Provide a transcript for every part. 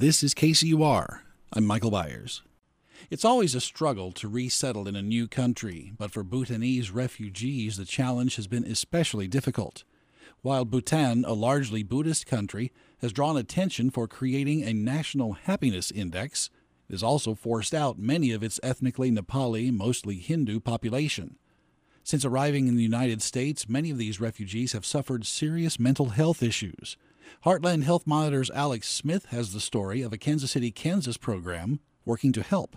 This is KCUR. I'm Michael Byers. It's always a struggle to resettle in a new country, but for Bhutanese refugees, the challenge has been especially difficult. While Bhutan, a largely Buddhist country, has drawn attention for creating a national happiness index, it has also forced out many of its ethnically Nepali, mostly Hindu population. Since arriving in the United States, many of these refugees have suffered serious mental health issues. Heartland Health Monitor's Alex Smith has the story of a Kansas City, Kansas program working to help.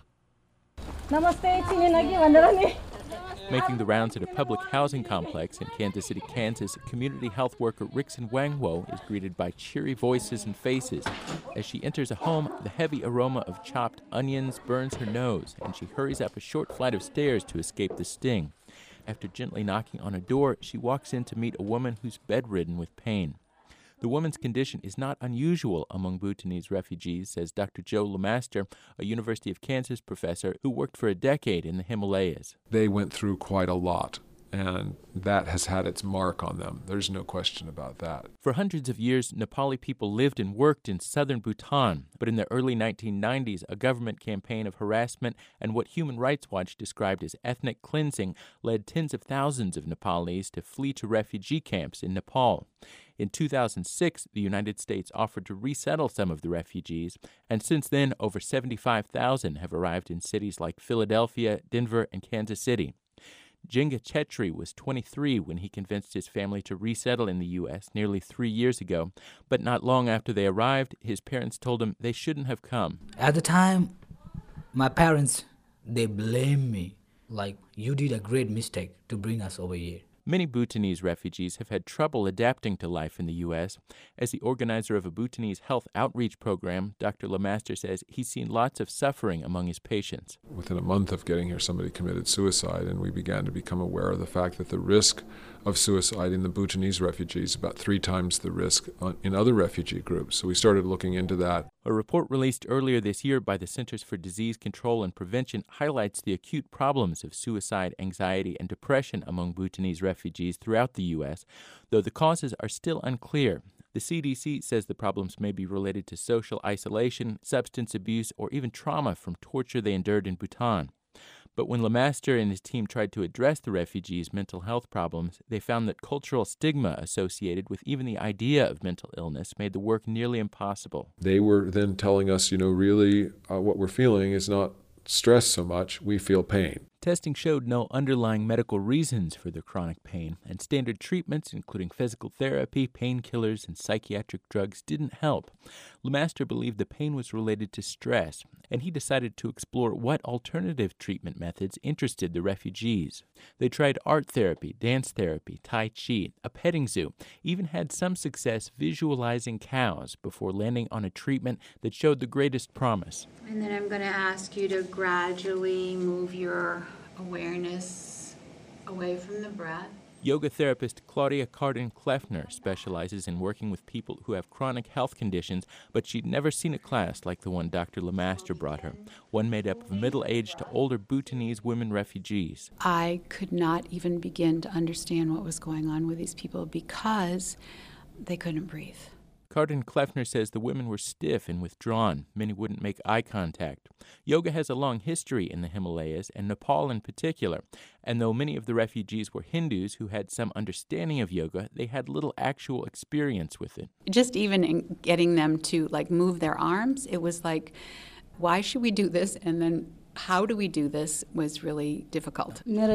Making the rounds at a public housing complex in Kansas City, Kansas, community health worker Rixon Wangwo is greeted by cheery voices and faces. As she enters a home, the heavy aroma of chopped onions burns her nose, and she hurries up a short flight of stairs to escape the sting. After gently knocking on a door, she walks in to meet a woman who's bedridden with pain. The woman's condition is not unusual among Bhutanese refugees, says Dr. Joe Lemaster, a University of Kansas professor who worked for a decade in the Himalayas. They went through quite a lot, and that has had its mark on them. There's no question about that. For hundreds of years, Nepali people lived and worked in southern Bhutan, but in the early 1990s, a government campaign of harassment and what Human Rights Watch described as ethnic cleansing led tens of thousands of Nepalese to flee to refugee camps in Nepal. In 2006, the United States offered to resettle some of the refugees, and since then, over 75,000 have arrived in cities like Philadelphia, Denver, and Kansas City. Jenga Chetri was 23 when he convinced his family to resettle in the U.S. nearly 3 years ago, but not long after they arrived, his parents told him they shouldn't have come. At the time, my parents, they blamed me, like, you did a great mistake to bring us over here. Many Bhutanese refugees have had trouble adapting to life in the U.S. As the organizer of a Bhutanese health outreach program, Dr. Lemaster says he's seen lots of suffering among his patients. Within a month of getting here, somebody committed suicide, and we began to become aware of the fact that the risk of suicide in the Bhutanese refugees is about 3 times the risk in other refugee groups. So we started looking into that. A report released earlier this year by the Centers for Disease Control and Prevention highlights the acute problems of suicide, anxiety, and depression among Bhutanese refugees throughout the U.S., though the causes are still unclear. The CDC says the problems may be related to social isolation, substance abuse, or even trauma from torture they endured in Bhutan. But when Lemaster and his team tried to address the refugees' mental health problems, they found that cultural stigma associated with even the idea of mental illness made the work nearly impossible. They were then telling us, really what we're feeling is not stress so much, we feel pain. Testing showed no underlying medical reasons for their chronic pain, and standard treatments, including physical therapy, painkillers, and psychiatric drugs, didn't help. Lemaster believed the pain was related to stress, and he decided to explore what alternative treatment methods interested the refugees. They tried art therapy, dance therapy, Tai Chi, a petting zoo, even had some success visualizing cows before landing on a treatment that showed the greatest promise. And then I'm going to ask you to gradually move your awareness away from the breath. Yoga therapist Claudia Cardin-Kleffner specializes in working with people who have chronic health conditions, but she'd never seen a class like the one Dr. Lemaster brought her, one made up of middle-aged to older Bhutanese women refugees. I could not even begin to understand what was going on with these people because they couldn't breathe. Cardin-Kleffner says the women were stiff and withdrawn. Many wouldn't make eye contact. Yoga has a long history in the Himalayas, and Nepal in particular. And though many of the refugees were Hindus who had some understanding of yoga, they had little actual experience with it. Just even in getting them to move their arms, it was like, why should we do this? And then how do we do this was really difficult. Among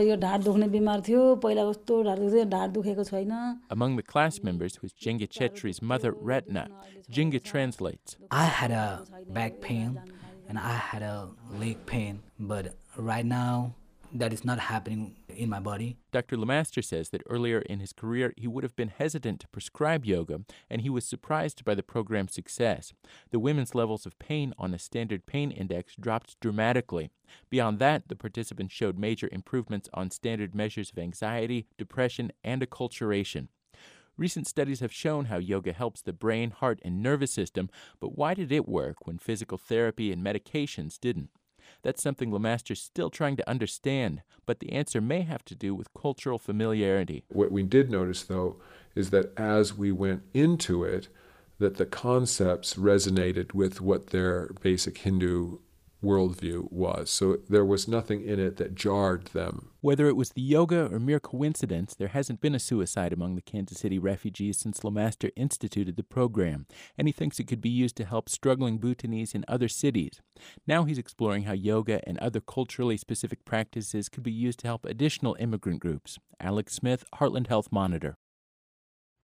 the class members was Jenga Chetri's mother, Retna. Jenga translates. I had a back pain and I had a leg pain, but right now that is not happening in my body. Dr. Lemaster says that earlier in his career, he would have been hesitant to prescribe yoga, and he was surprised by the program's success. The women's levels of pain on a standard pain index dropped dramatically. Beyond that, the participants showed major improvements on standard measures of anxiety, depression, and acculturation. Recent studies have shown how yoga helps the brain, heart, and nervous system, but why did it work when physical therapy and medications didn't? That's something Lemaster's still trying to understand, but the answer may have to do with cultural familiarity. What we did notice, though, is that as we went into it, that the concepts resonated with what their basic Hindu worldview was. So there was nothing in it that jarred them. Whether it was the yoga or mere coincidence, there hasn't been a suicide among the Kansas City refugees since Lemaster instituted the program, and he thinks it could be used to help struggling Bhutanese in other cities. Now he's exploring how yoga and other culturally specific practices could be used to help additional immigrant groups. Alex Smith, Heartland Health Monitor.